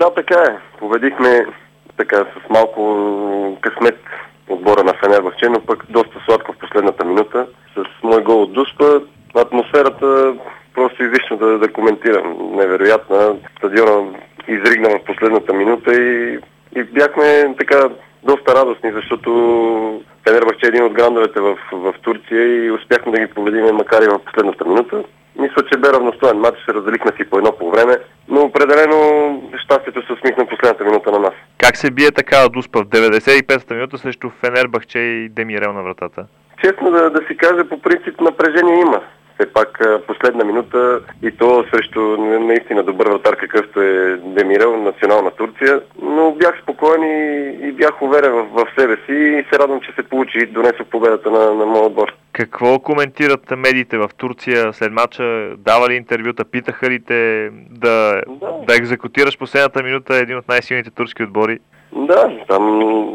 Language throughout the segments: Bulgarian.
Да, така е. Победихме така с малко късмет отбора на Фенербахче, но пък доста сладко в последната минута. С мой гол от Дуспа. Атмосферата просто излишно да коментирам. Невероятна. Стадиона изригна в последната минута и бяхме така доста радостни, защото Фенербахче е един от грандовете в Турция и успяхме да ги победим, макар и в последната минута. Мисля, че бе равностоен матч, се разделихме си по едно по време, но определено щастието се усмихна последната минута на нас. Как се бие така Дуспа в 95-та минута срещу Фенербахче и Демирел на вратата? Честно да си кажа, по принцип напрежение има. Все пак последна минута и то срещу наистина добър вратар, какъвто е Демирел, национална Турция, но бях спокоен и бях уверен в себе си и се радвам, че се получи и донесох победата на моят отбор. Какво коментират медиите в Турция след мача? Дава ли интервюта? Питаха ли те да екзекутираш последната минута един от най-силните турски отбори? Да, там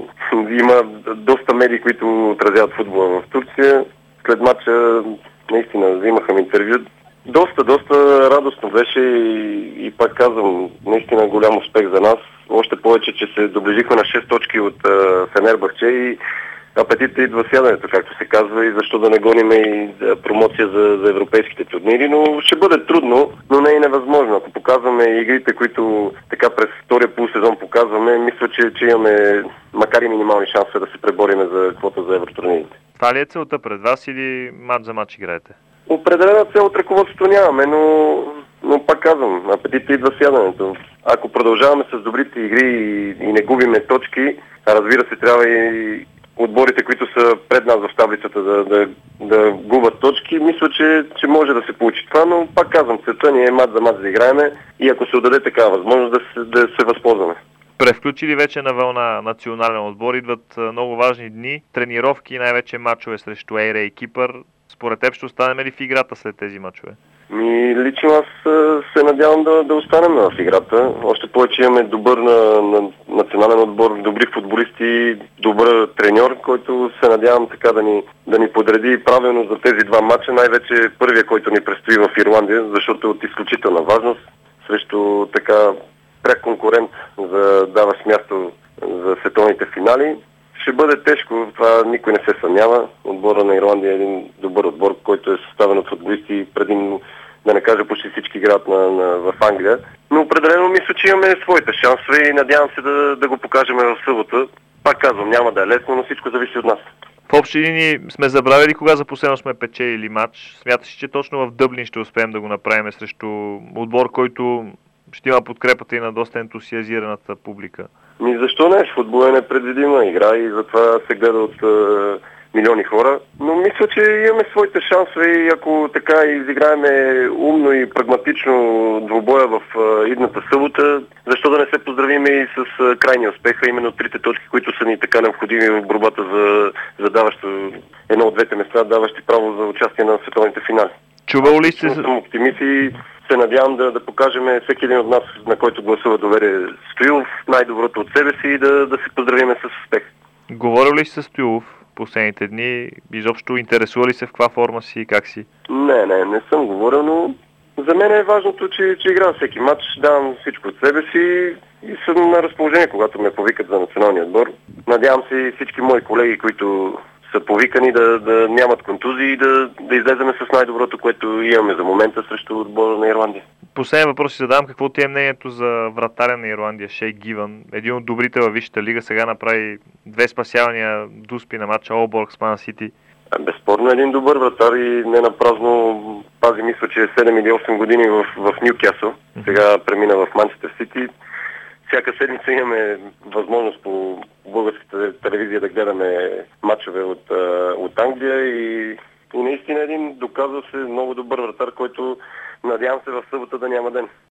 има доста медии, които отразяват футбола в Турция. След мача наистина взимаха интервю. Доста радостно беше и пак казвам, наистина голям успех за нас. Още повече, че се доближихме на 6 точки от Фенербахче и апетитът идва сядането, както се казва, и защо да не гоним и промоция за европейските турнири, но ще бъде трудно, но не е невъзможно. Ако показваме игрите, които така през втория полусезон показваме, мисля, че имаме макар и минимални шансове да се пребориме за квота за евротурнирите. Това ли е целта пред вас или матч за матч играете? Определена цел от ръководството нямаме, но пак казвам, апетитът идва сядането. Ако продължаваме с добрите игри и не губиме точки, разбира се, трябва и отборите, които са пред нас в таблицата да губят точки, мисля, че може да се получи това, но пак казвам, целта ни е матч за матч да играеме и ако се отдаде такава възможност да се възползваме. Превключили вече на вълна национален отбор, идват много важни дни, тренировки и най-вече мачове срещу Ейре и Кипър. Според теб ще останем ли в играта след тези мачове? Лично аз се надявам да останем в играта. Още повече имаме добър на национален отбор, добри футболисти, добър треньор, който се надявам така да ни подреди правилно за тези два мача. Най-вече първия, който ни предстои в Ирландия, защото е от изключителна важност срещу така пряк конкурент за даващ място за световните финали. Ще бъде тежко, това никой не се съмнява. Отбора на Ирландия е един добър отбор, който е съставен от футболисти, предимно, да не кажа, почти всички играят в Англия. Но определено мисля, че имаме своите шансове и надявам се да го покажем в събота. Пак казвам, няма да е лесно, но всичко зависи от нас. В общи линии сме забравили кога за последно сме печелили матч. Смяташ, че точно в Дъблин ще успеем да го направим срещу отбор, който ще има подкрепата и на доста ентусиазираната публика? Защо не? Футбол е непредвидима игра и затова се гледа от милиони хора. Но мисля, че имаме своите шансове и ако така изиграеме умно и прагматично двубоя в идната събота, защо да не се поздравиме и с крайния успех, именно трите точки, които са ни така необходими в борбата за даващо едно от двете места, даващи право за участие на световните финали. Чувал ли сте? Съм оптимист и се надявам да покажем всеки един от нас, на който гласува доверие Стоилов, най-доброто от себе си и да се поздравиме с успех. Говорил ли си с Стоилов последните дни? Изобщо интересува ли се в каква форма си и как си? Не съм говорил, но за мен е важното, че играя всеки матч, давам всичко от себе си и съм на разположение, когато ме повикат за националния отбор. Надявам се и всички мои колеги, които са повикани да нямат контузии и да излеземе с най-доброто, което имаме за момента срещу отбора на Ирландия. Последен въпрос си задавам, какво ти е мнението за вратаря на Ирландия, Шей Гивън, един от добрите във Висшата лига, сега направи 2 спасявания Дуспи на матча All Blacks с Ман Сити. Безспорно е един добър вратар и не напразно пази, мисля, че е 7 или 8 години в Нюкасъл. Сега премина в Манчестър Сити. Всяка седмица имаме възможност по българската телевизия да гледаме матчове от Англия и наистина един доказал се много добър вратар, който надявам се в събота да няма ден.